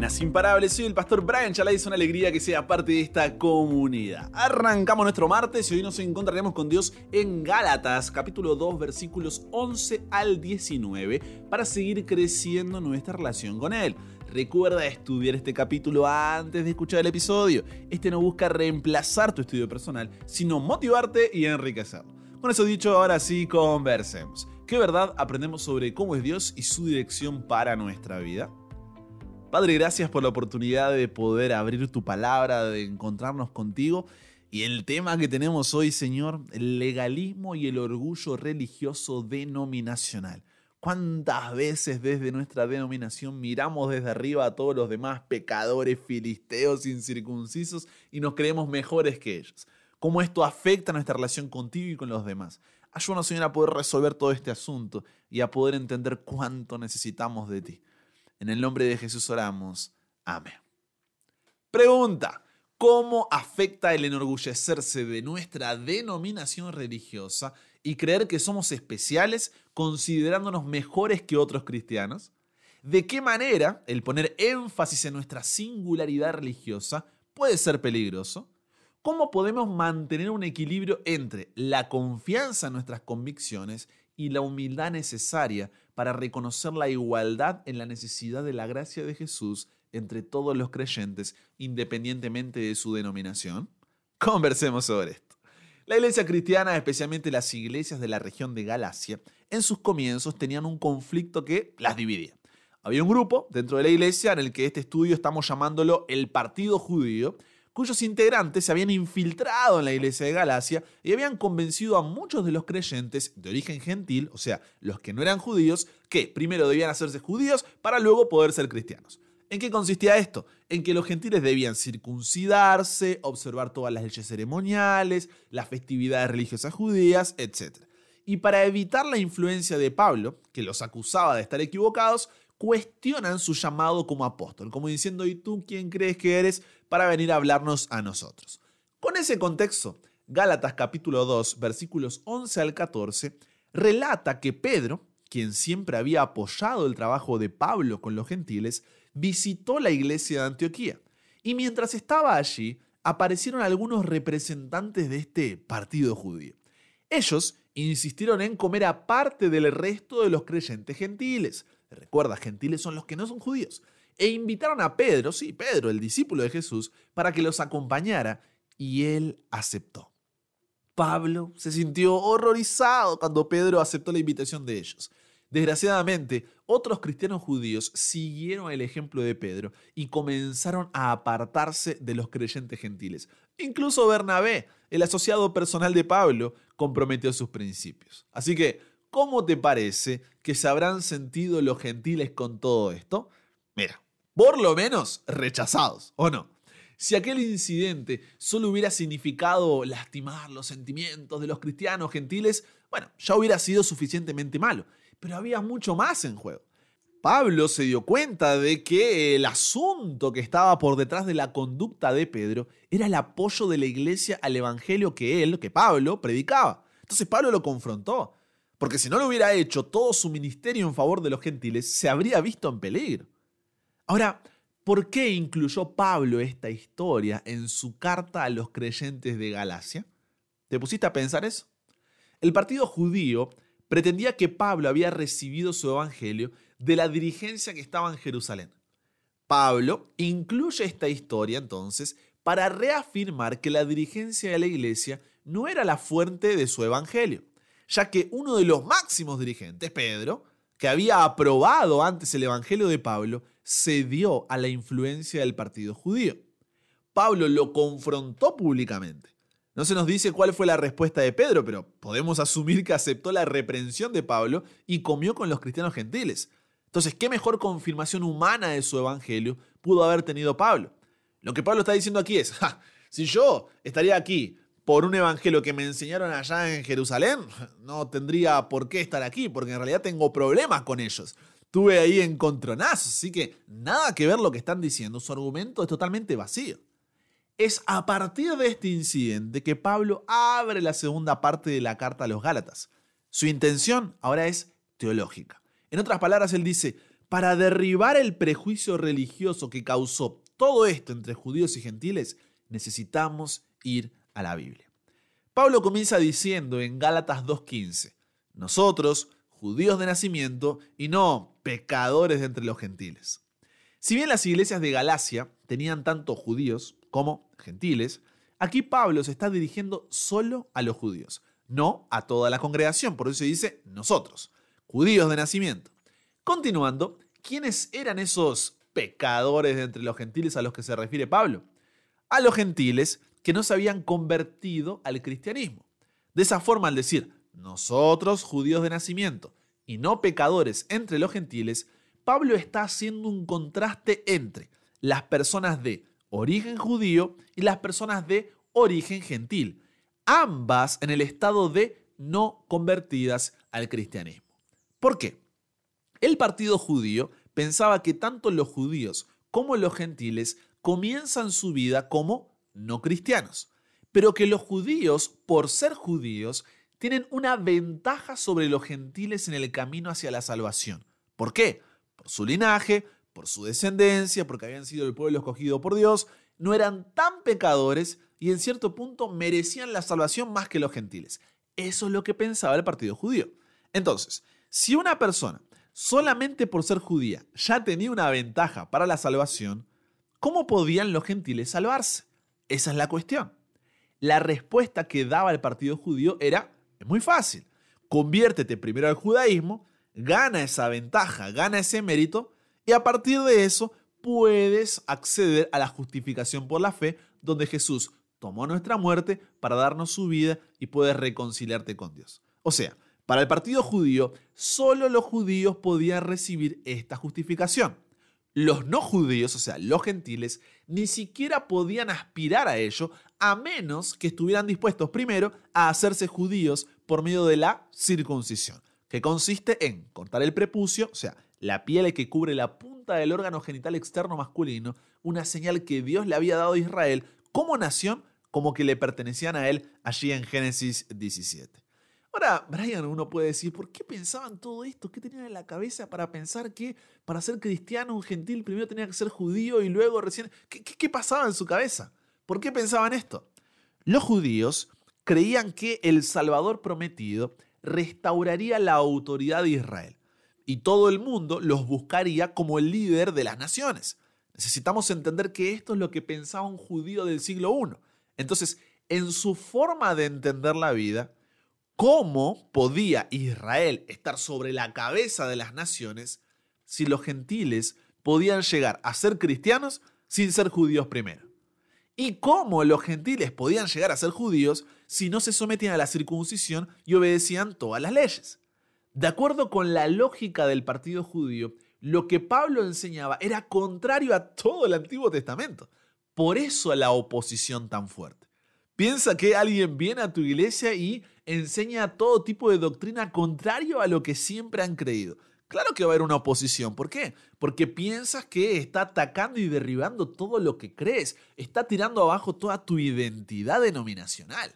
Buenas imparables, soy el pastor Brian Chalai, es una alegría que sea parte de esta comunidad. Arrancamos nuestro martes y hoy nos encontraremos con Dios en Gálatas, capítulo 2, versículos 11 al 19, para seguir creciendo nuestra relación con Él. Recuerda estudiar este capítulo antes de escuchar el episodio. Este no busca reemplazar tu estudio personal, sino motivarte y enriquecerlo. Con eso dicho, ahora sí, conversemos. ¿Qué verdad aprendemos sobre cómo es Dios y su dirección para nuestra vida? Padre, gracias por la oportunidad de poder abrir tu palabra, de encontrarnos contigo. Y el tema que tenemos hoy, Señor, el legalismo y el orgullo religioso denominacional. ¿Cuántas veces desde nuestra denominación miramos desde arriba a todos los demás pecadores, filisteos, incircuncisos y nos creemos mejores que ellos? ¿Cómo esto afecta nuestra relación contigo y con los demás? Ayúdanos, Señor, a poder resolver todo este asunto y a poder entender cuánto necesitamos de ti. En el nombre de Jesús oramos. Amén. Pregunta: ¿cómo afecta el enorgullecerse de nuestra denominación religiosa y creer que somos especiales considerándonos mejores que otros cristianos? ¿De qué manera el poner énfasis en nuestra singularidad religiosa puede ser peligroso? ¿Cómo podemos mantener un equilibrio entre la confianza en nuestras convicciones y la humildad necesaria para reconocer la igualdad en la necesidad de la gracia de Jesús entre todos los creyentes, independientemente de su denominación? Conversemos sobre esto. La iglesia cristiana, especialmente las iglesias de la región de Galacia, en sus comienzos tenían un conflicto que las dividía. Había un grupo dentro de la iglesia en el que este estudio estamos llamándolo el Partido Judío, cuyos integrantes se habían infiltrado en la iglesia de Galacia y habían convencido a muchos de los creyentes de origen gentil, o sea, los que no eran judíos, que primero debían hacerse judíos para luego poder ser cristianos. ¿En qué consistía esto? En que los gentiles debían circuncidarse, observar todas las leyes ceremoniales, las festividades religiosas judías, etc. Y para evitar la influencia de Pablo, que los acusaba de estar equivocados, cuestionan su llamado como apóstol, como diciendo: ¿y tú quién crees que eres para venir a hablarnos a nosotros? Con ese contexto, Gálatas capítulo 2, versículos 11 al 14, relata que Pedro, quien siempre había apoyado el trabajo de Pablo con los gentiles, visitó la iglesia de Antioquía. Y mientras estaba allí, aparecieron algunos representantes de este partido judío. Ellos insistieron en comer aparte del resto de los creyentes gentiles. Recuerda, gentiles son los que no son judíos. E invitaron a Pedro, sí, Pedro, el discípulo de Jesús, para que los acompañara, y él aceptó. Pablo se sintió horrorizado cuando Pedro aceptó la invitación de ellos. Desgraciadamente, otros cristianos judíos siguieron el ejemplo de Pedro y comenzaron a apartarse de los creyentes gentiles. Incluso Bernabé, el asociado personal de Pablo, comprometió sus principios. Así que, ¿cómo te parece que se habrán sentido los gentiles con todo esto? Mira, por lo menos rechazados, ¿o no? Si aquel incidente solo hubiera significado lastimar los sentimientos de los cristianos gentiles, bueno, ya hubiera sido suficientemente malo. Pero había mucho más en juego. Pablo se dio cuenta de que el asunto que estaba por detrás de la conducta de Pedro era el apoyo de la iglesia al evangelio que Pablo, predicaba. Entonces Pablo lo confrontó, porque si no lo hubiera hecho, todo su ministerio en favor de los gentiles se habría visto en peligro. Ahora, ¿por qué incluyó Pablo esta historia en su carta a los creyentes de Galacia? ¿Te pusiste a pensar eso? El partido judío pretendía que Pablo había recibido su evangelio de la dirigencia que estaba en Jerusalén. Pablo incluye esta historia entonces para reafirmar que la dirigencia de la iglesia no era la fuente de su evangelio, ya que uno de los máximos dirigentes, Pedro, que había aprobado antes el evangelio de Pablo, cedió a la influencia del partido judío. Pablo lo confrontó públicamente. No se nos dice cuál fue la respuesta de Pedro, pero podemos asumir que aceptó la reprensión de Pablo y comió con los cristianos gentiles. Entonces, ¿qué mejor confirmación humana de su evangelio pudo haber tenido Pablo? Lo que Pablo está diciendo aquí es: si yo estaría aquí por un evangelio que me enseñaron allá en Jerusalén, no tendría por qué estar aquí, porque en realidad tengo problemas con ellos. Tuve ahí encontronazos, así que nada que ver lo que están diciendo. Su argumento es totalmente vacío. Es a partir de este incidente que Pablo abre la segunda parte de la carta a los Gálatas. Su intención ahora es teológica. En otras palabras, él dice: para derribar el prejuicio religioso que causó todo esto entre judíos y gentiles, necesitamos ir a la Biblia. Pablo comienza diciendo en Gálatas 2:15, nosotros, judíos de nacimiento y no pecadores de entre los gentiles. Si bien las iglesias de Galacia tenían tanto judíos como gentiles, aquí Pablo se está dirigiendo solo a los judíos, no a toda la congregación, por eso se dice nosotros, judíos de nacimiento. Continuando, ¿quiénes eran esos pecadores de entre los gentiles a los que se refiere Pablo? A los gentiles que no se habían convertido al cristianismo. De esa forma, al decir nosotros, judíos de nacimiento y no pecadores entre los gentiles, Pablo está haciendo un contraste entre las personas de origen judío y las personas de origen gentil, ambas en el estado de no convertidas al cristianismo. ¿Por qué? El partido judío pensaba que tanto los judíos como los gentiles comienzan su vida como no cristianos, pero que los judíos, por ser judíos, tienen una ventaja sobre los gentiles en el camino hacia la salvación. ¿Por qué? Por su linaje, por su descendencia, porque habían sido el pueblo escogido por Dios, no eran tan pecadores y en cierto punto merecían la salvación más que los gentiles. Eso es lo que pensaba el partido judío. Entonces, si una persona solamente por ser judía ya tenía una ventaja para la salvación, ¿cómo podían los gentiles salvarse? Esa es la cuestión. La respuesta que daba el partido judío era muy fácil. Conviértete primero al judaísmo, gana esa ventaja, gana ese mérito y a partir de eso puedes acceder a la justificación por la fe, donde Jesús tomó nuestra muerte para darnos su vida y puedes reconciliarte con Dios. O sea, para el partido judío, solo los judíos podían recibir esta justificación. Los no judíos, o sea, los gentiles, ni siquiera podían aspirar a ello a menos que estuvieran dispuestos primero a hacerse judíos por medio de la circuncisión, que consiste en cortar el prepucio, o sea, la piel que cubre la punta del órgano genital externo masculino, una señal que Dios le había dado a Israel como nación, como que le pertenecían a él allí en Génesis 17. Ahora, Brian, uno puede decir, ¿por qué pensaban todo esto? ¿Qué tenían en la cabeza para pensar que para ser cristiano un gentil primero tenía que ser judío y luego recién... ¿Qué pasaba en su cabeza? ¿Por qué pensaban esto? Los judíos creían que el Salvador prometido restauraría la autoridad de Israel y todo el mundo los buscaría como el líder de las naciones. Necesitamos entender que esto es lo que pensaba un judío del siglo I. Entonces, en su forma de entender la vida, ¿cómo podía Israel estar sobre la cabeza de las naciones si los gentiles podían llegar a ser cristianos sin ser judíos primero? ¿Y cómo los gentiles podían llegar a ser judíos si no se sometían a la circuncisión y obedecían todas las leyes? De acuerdo con la lógica del partido judío, lo que Pablo enseñaba era contrario a todo el Antiguo Testamento. Por eso la oposición tan fuerte. Piensa que alguien viene a tu iglesia y enseña todo tipo de doctrina contrario a lo que siempre han creído. Claro que va a haber una oposición. ¿Por qué? Porque piensas que está atacando y derribando todo lo que crees. Está tirando abajo toda tu identidad denominacional.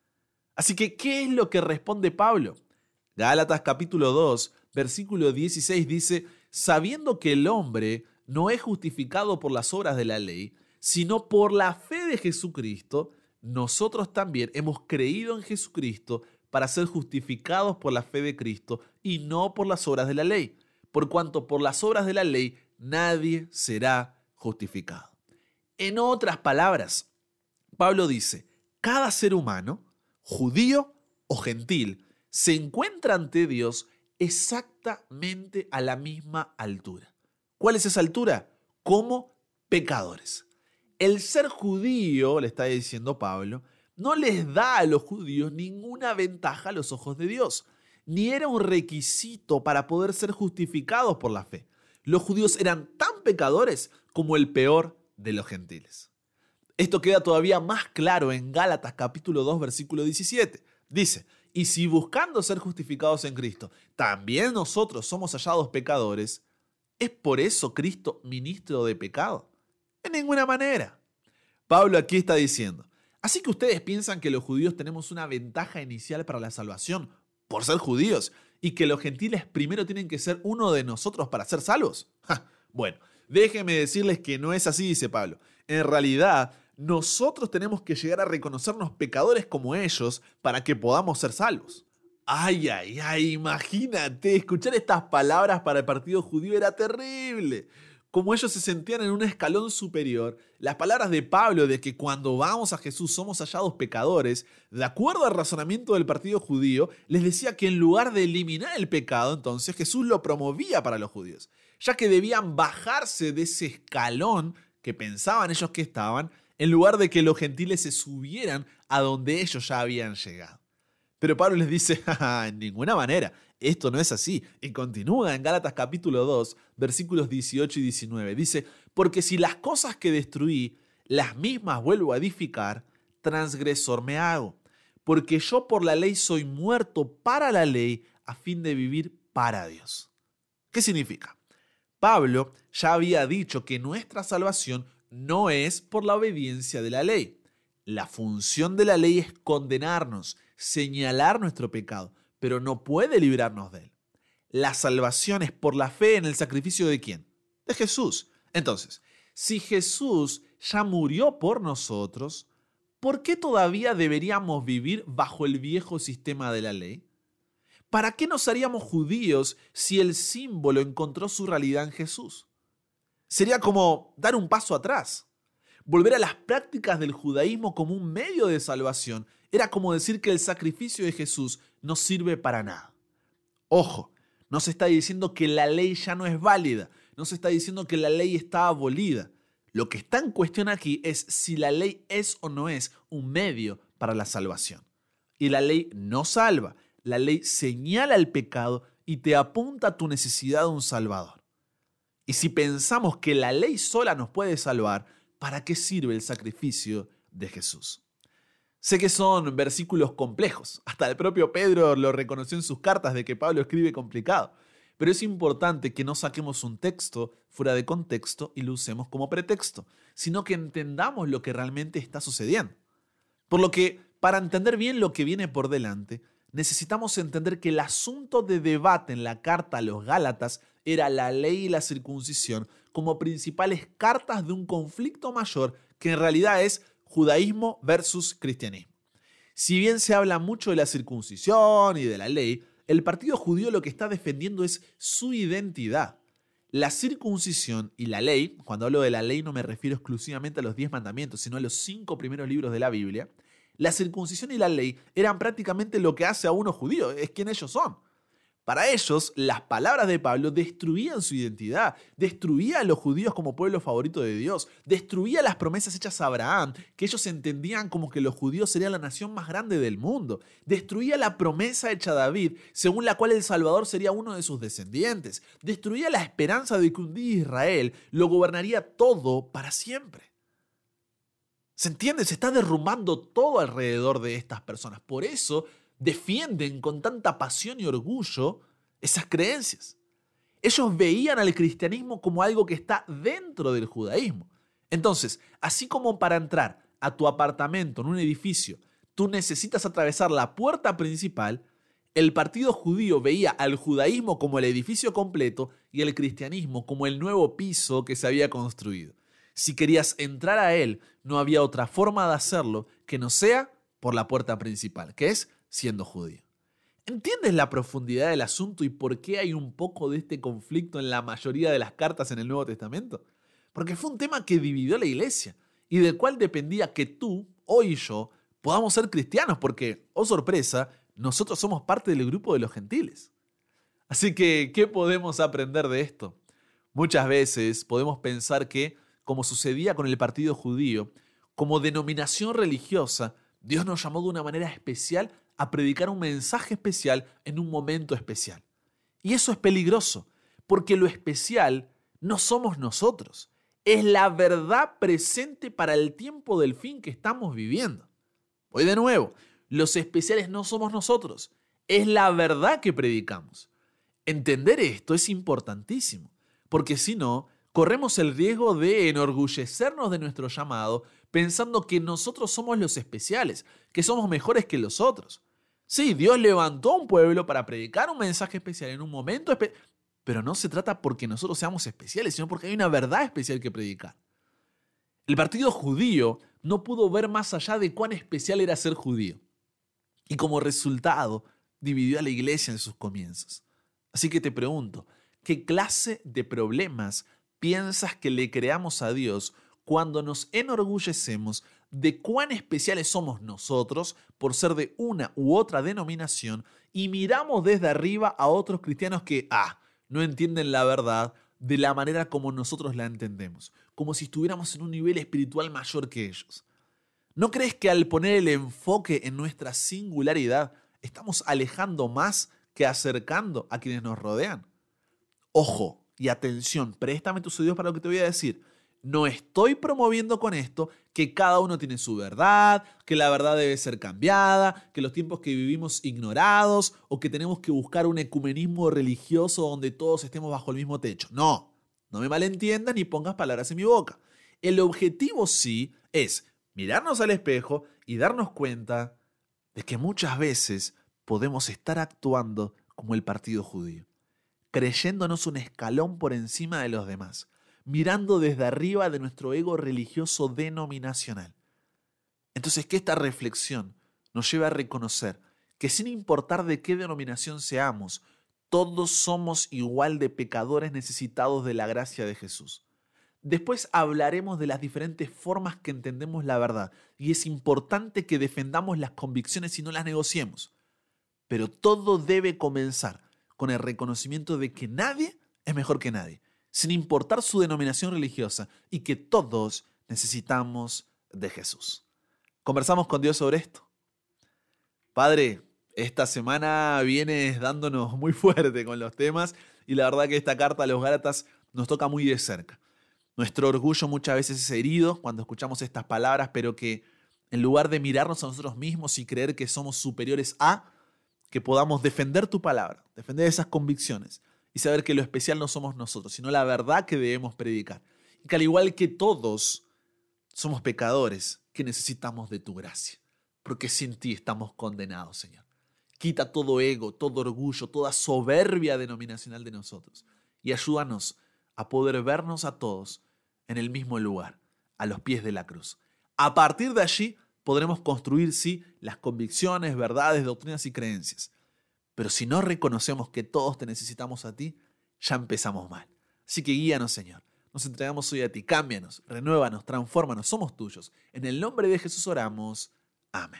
Así que, ¿qué es lo que responde Pablo? Gálatas capítulo 2, versículo 16 dice, sabiendo que el hombre no es justificado por las obras de la ley, sino por la fe de Jesucristo, nosotros también hemos creído en Jesucristo para ser justificados por la fe de Cristo y no por las obras de la ley, por cuanto por las obras de la ley nadie será justificado. En otras palabras, Pablo dice, cada ser humano, judío o gentil, se encuentra ante Dios exactamente a la misma altura. ¿Cuál es esa altura? Como pecadores. El ser judío, le está diciendo Pablo, no les da a los judíos ninguna ventaja a los ojos de Dios, ni era un requisito para poder ser justificados por la fe. Los judíos eran tan pecadores como el peor de los gentiles. Esto queda todavía más claro en Gálatas capítulo 2, versículo 17. Dice, y si buscando ser justificados en Cristo, también nosotros somos hallados pecadores, ¿es por eso Cristo ministro de pecado? De ninguna manera. Pablo aquí está diciendo, así que ustedes piensan que los judíos tenemos una ventaja inicial para la salvación por ser judíos y que los gentiles primero tienen que ser uno de nosotros para ser salvos? Bueno, déjenme decirles que no es así, dice Pablo. En realidad, nosotros tenemos que llegar a reconocernos pecadores como ellos para que podamos ser salvos. Ay, ay, ay, imagínate, escuchar estas palabras para el partido judío era terrible. Como ellos se sentían en un escalón superior, las palabras de Pablo de que cuando vamos a Jesús somos hallados pecadores, de acuerdo al razonamiento del partido judío, les decía que en lugar de eliminar el pecado, entonces Jesús lo promovía para los judíos, ya que debían bajarse de ese escalón que pensaban ellos que estaban, en lugar de que los gentiles se subieran a donde ellos ya habían llegado. Pero Pablo les dice, en ninguna manera, esto no es así. Y continúa en Gálatas capítulo 2, versículos 18 y 19. Dice, porque si las cosas que destruí, las mismas vuelvo a edificar, transgresor me hago. Porque yo por la ley soy muerto para la ley, a fin de vivir para Dios. ¿Qué significa? Pablo ya había dicho que nuestra salvación no es por la obediencia de la ley. La función de la ley es condenarnos, señalar nuestro pecado, pero no puede librarnos de él. La salvación es por la fe en el sacrificio ¿de quién? De Jesús. Entonces, si Jesús ya murió por nosotros, ¿por qué todavía deberíamos vivir bajo el viejo sistema de la ley? ¿Para qué nos haríamos judíos si el símbolo encontró su realidad en Jesús? Sería como dar un paso atrás. Volver a las prácticas del judaísmo como un medio de salvación era como decir que el sacrificio de Jesús no sirve para nada. Ojo, no se está diciendo que la ley ya no es válida, no se está diciendo que la ley está abolida. Lo que está en cuestión aquí es si la ley es o no es un medio para la salvación. Y la ley no salva, la ley señala el pecado y te apunta a tu necesidad de un salvador. Y si pensamos que la ley sola nos puede salvar, ¿para qué sirve el sacrificio de Jesús? Sé que son versículos complejos, hasta el propio Pedro lo reconoció en sus cartas de que Pablo escribe complicado, pero es importante que no saquemos un texto fuera de contexto y lo usemos como pretexto, sino que entendamos lo que realmente está sucediendo. Por lo que, para entender bien lo que viene por delante, necesitamos entender que el asunto de debate en la carta a los Gálatas era la ley y la circuncisión como principales cartas de un conflicto mayor que en realidad es judaísmo versus cristianismo. Si bien se habla mucho de la circuncisión y de la ley, el partido judío lo que está defendiendo es su identidad. La circuncisión y la ley, cuando hablo de la ley no me refiero exclusivamente a los 10 mandamientos, sino a los 5 primeros libros de la Biblia. La circuncisión y la ley eran prácticamente lo que hace a uno judío, es quien ellos son. Para ellos, las palabras de Pablo destruían su identidad, destruía a los judíos como pueblo favorito de Dios, destruía las promesas hechas a Abraham, que ellos entendían como que los judíos serían la nación más grande del mundo, destruía la promesa hecha a David, según la cual el Salvador sería uno de sus descendientes, destruía la esperanza de que un día Israel lo gobernaría todo para siempre. ¿Se entiende? Se está derrumbando todo alrededor de estas personas. Por eso defienden con tanta pasión y orgullo esas creencias. Ellos veían al cristianismo como algo que está dentro del judaísmo. Entonces, así como para entrar a tu apartamento en un edificio, tú necesitas atravesar la puerta principal, el partido judío veía al judaísmo como el edificio completo y el cristianismo como el nuevo piso que se había construido. Si querías entrar a él, no había otra forma de hacerlo que no sea por la puerta principal, que es siendo judío. ¿Entiendes la profundidad del asunto y por qué hay un poco de este conflicto en la mayoría de las cartas en el Nuevo Testamento? Porque fue un tema que dividió a la iglesia y del cual dependía que tú, o y yo, podamos ser cristianos porque, oh sorpresa, nosotros somos parte del grupo de los gentiles. Así que, ¿qué podemos aprender de esto? Muchas veces podemos pensar que, como sucedía con el partido judío, como denominación religiosa, Dios nos llamó de una manera especial a predicar un mensaje especial en un momento especial. Y eso es peligroso, porque lo especial no somos nosotros, es la verdad presente para el tiempo del fin que estamos viviendo. Voy de nuevo, los especiales no somos nosotros, es la verdad que predicamos. Entender esto es importantísimo, porque si no, corremos el riesgo de enorgullecernos de nuestro llamado pensando que nosotros somos los especiales, que somos mejores que los otros. Sí, Dios levantó a un pueblo para predicar un mensaje especial en un momento especial, pero no se trata porque nosotros seamos especiales, sino porque hay una verdad especial que predicar. El partido judío no pudo ver más allá de cuán especial era ser judío. Y como resultado, dividió a la iglesia en sus comienzos. Así que te pregunto, ¿qué clase de problemas piensas que le creamos a Dios cuando nos enorgullecemos de cuán especiales somos nosotros por ser de una u otra denominación y miramos desde arriba a otros cristianos que, no entienden la verdad de la manera como nosotros la entendemos, como si estuviéramos en un nivel espiritual mayor que ellos? ¿No crees que al poner el enfoque en nuestra singularidad estamos alejando más que acercando a quienes nos rodean? Ojo y atención, préstame tus oídos para lo que te voy a decir. No estoy promoviendo con esto que cada uno tiene su verdad, que la verdad debe ser cambiada, que los tiempos que vivimos ignorados o que tenemos que buscar un ecumenismo religioso donde todos estemos bajo el mismo techo. No me malentiendas ni pongas palabras en mi boca. El objetivo sí es mirarnos al espejo y darnos cuenta de que muchas veces podemos estar actuando como el partido judío, creyéndonos un escalón por encima de los demás, mirando desde arriba de nuestro ego religioso denominacional. Entonces, que esta reflexión nos lleve a reconocer que sin importar de qué denominación seamos, todos somos igual de pecadores necesitados de la gracia de Jesús. Después hablaremos de las diferentes formas que entendemos la verdad y es importante que defendamos las convicciones y no las negociemos. Pero todo debe comenzar con el reconocimiento de que nadie es mejor que nadie, sin importar su denominación religiosa, y que todos necesitamos de Jesús. ¿Conversamos con Dios sobre esto? Padre, esta semana vienes dándonos muy fuerte con los temas y la verdad que esta carta a los Gálatas nos toca muy de cerca. Nuestro orgullo muchas veces es herido cuando escuchamos estas palabras, pero que en lugar de mirarnos a nosotros mismos y creer que somos superiores a, que podamos defender tu palabra, defender esas convicciones y saber que lo especial no somos nosotros, sino la verdad que debemos predicar. Y que al igual que todos, somos pecadores que necesitamos de tu gracia, porque sin ti estamos condenados, Señor. Quita todo ego, todo orgullo, toda soberbia denominacional de nosotros y ayúdanos a poder vernos a todos en el mismo lugar, a los pies de la cruz. A partir de allí podremos construir, sí, las convicciones, verdades, doctrinas y creencias. Pero si no reconocemos que todos te necesitamos a ti, ya empezamos mal. Así que guíanos, Señor. Nos entregamos hoy a ti. Cámbianos, renuévanos, transfórmanos. Somos tuyos. En el nombre de Jesús oramos. Amén.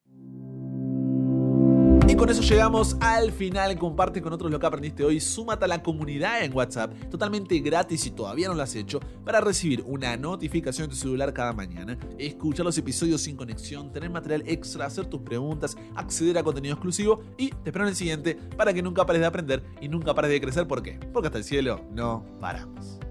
Y con eso llegamos al final. Comparte con otros lo que aprendiste hoy. Súmate a la comunidad en WhatsApp, totalmente gratis si todavía no lo has hecho, para recibir una notificación en tu celular cada mañana, escuchar los episodios sin conexión, tener material extra, hacer tus preguntas, acceder a contenido exclusivo y te espero en el siguiente para que nunca pares de aprender y nunca pares de crecer. ¿Por qué? Porque hasta el cielo no paramos.